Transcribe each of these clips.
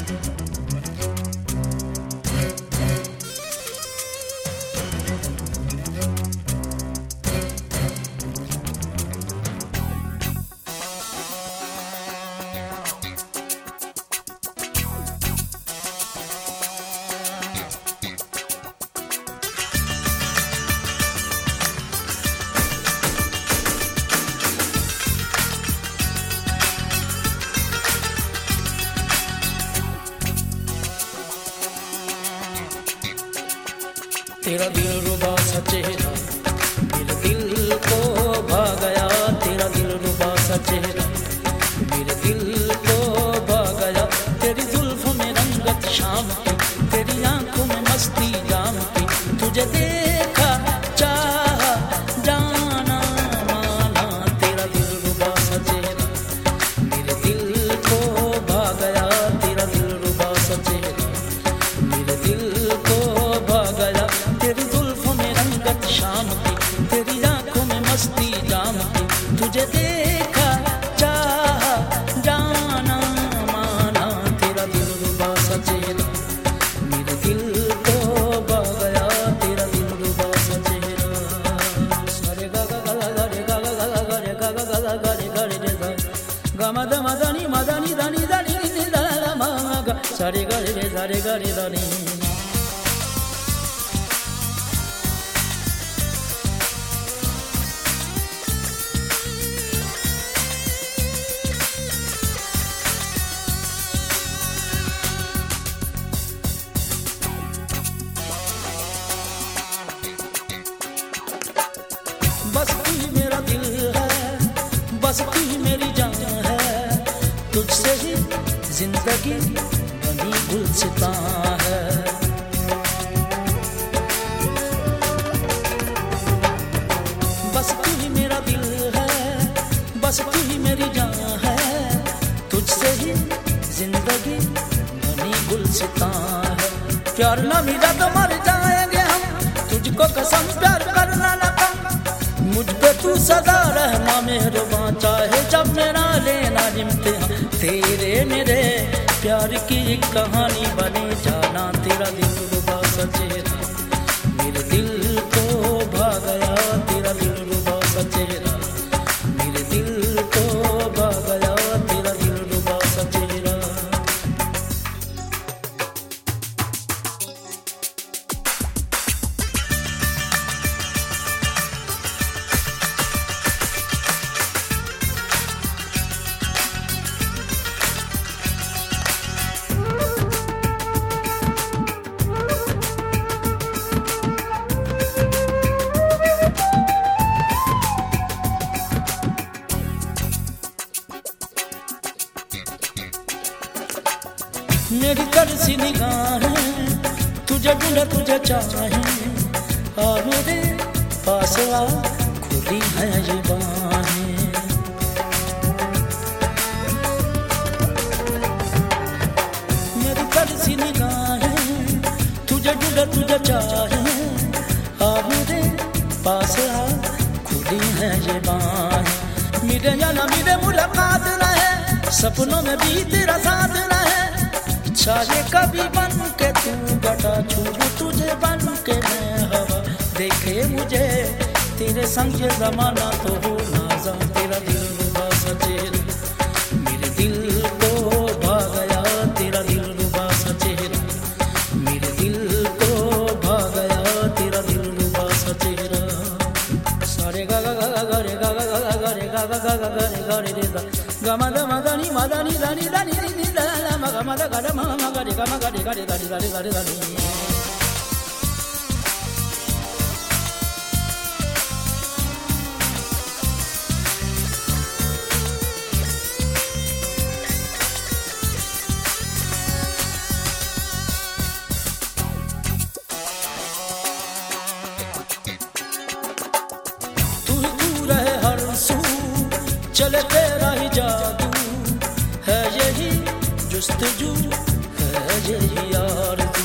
तेरा दिल रुबा सा चेहरा मेरे दिल को भा गया, तेरा दिल रुबा सा चेहरा मेरे दिल को भा गया। तेरी जुल्फों में रंगत शाम की, तेरी आंखों में मस्ती जाम की, तुझे देखा चाहा जाना माना। तेरा दिल रुबा सा चेहरा मेरे दिल को भा गया, तेरा दिल रुबा सा चेहरा मेरे दिल को भा गया। तेरी जुल्फों में रंगत शाम की, तेरी आंखों में मस्ती जाम की, तुझे देखा चाहा जाना माना। तेरा दिल रुबा सा चेहरा मेरे दिल को भा गया, तेरा दिल रुबा सा चेहरा। सारे गा गा गा गा रे गा गा गा गा रे गा गा गा गा रे गा रे गा गा मा दा मा दा नी दा नी दा नी दा ला मा गा सारे गा रे दा नी। बस तू ही मेरा दिल है, बस तू ही मेरी जान है, तुझसे ही जिंदगी बनी गुलसितां है। बस तू ही मेरा दिल है, बस तू ही मेरी जान है, तुझसे ही जिंदगी बनी गुलसितां है। प्यार ना मिला तो मर जाएंगे हम, तुझको कसम प्यार करना ना कम, मुझ पे तू सदा रहना मेहरबान, चाहे जब मेरा लेना इम्तिहान। तेरे मेरे प्यार की एक कहानी बने जाना। तेरा दिल रुबा सा चेहरा मेरे दिल को भा गया, तेरा दिल रुबा सा चेहरा मेरे दिल को भा गया, तेरा दिल रुबा सा चेहरा। मेरी तरसी निगाहें तुझे ढूंढे तुझे चाहे, आ मेरे पास आ खुली है ये बाहें। मेरी तरसी निगाहें तुझे ढूंढे तुझे चाहे, आ मेरे पास आ खुली है ये बाहें। मेरे या ना मेरे मुलाकात न है, सपनों में भी तेरा साथ न है, चाहे कभी बन के तू बटा छूट तुझे बन के मैं हवा, देखे मुझे तेरे संग ये जमाना तो हो नाज़ा। तेरा दिल रुबा सा चेहरा मेरे दिल को भा गया, तेरा दिल रुबा सा चेहरा मेरे दिल को भा गया, तेरा दिल रुबा सा चेहरा। सारे गा गा गा गा रे गा गा गा गा रे गा गा गा गा रे गा रे गा गा मा दा नी दा नी दा नी नी दा ला मा गा मा दा गा दा मा गा रे गा मा गा रे गा रे गा रे गा रे गा रे गा रे। चले तेरा ही जादू है, यही जुस्तजू है, यही आरज़ू।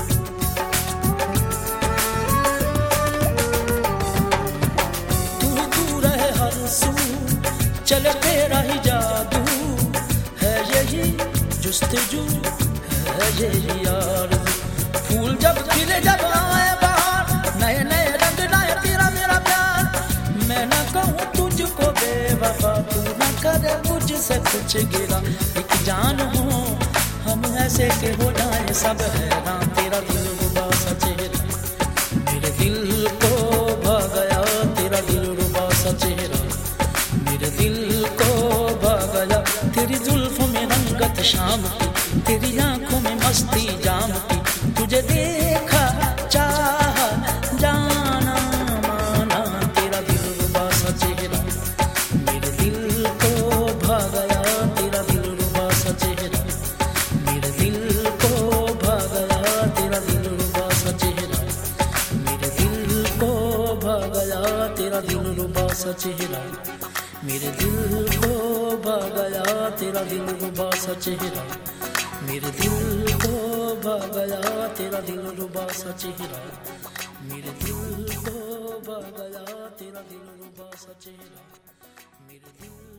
तू रहे हर सू, चले तेरा ही जादू है, यही जुस्तजू है, ये यार। फूल जब खिले जब आए बाहर, नए नए रंग लाए तेरा मेरा प्यार। मैं न कहूँ तुझको बेवफा, तू न करे मुझसे कुछ गिला। एक जान हो हम ऐसे के हो जाए सब हैरान, तेरा दिल रुबा सा चेहरा मेरे दिल को भा गया। तेरा दिल रुबा सा चेहरा मेरे दिल को भा गया। तेरी जुल्फों में रंगत शाम की, तेरी आंखों में मस्ती जाम की। तुझे देखा चाहा जाना माना, तेरा दिल रुबा सा चेहरा मेरे दिल को भा गया। तेरा दिल रुबा सा चेहरा मेरे दिल को भा गया। तेरा दिल रुबा सा चेहरा मेरे दिल को भा गया। तेरा दिल रुबा सा चेहरा मेरे दिल को भा गया। तेरा दिल रुबा सा चेहरा मेरे दिल को भा गया। तेरा दिल रुबा सा चेहरा मेरे दिल को भा गया। तेरा दिल रुबा सा चेहरा मेरे दिल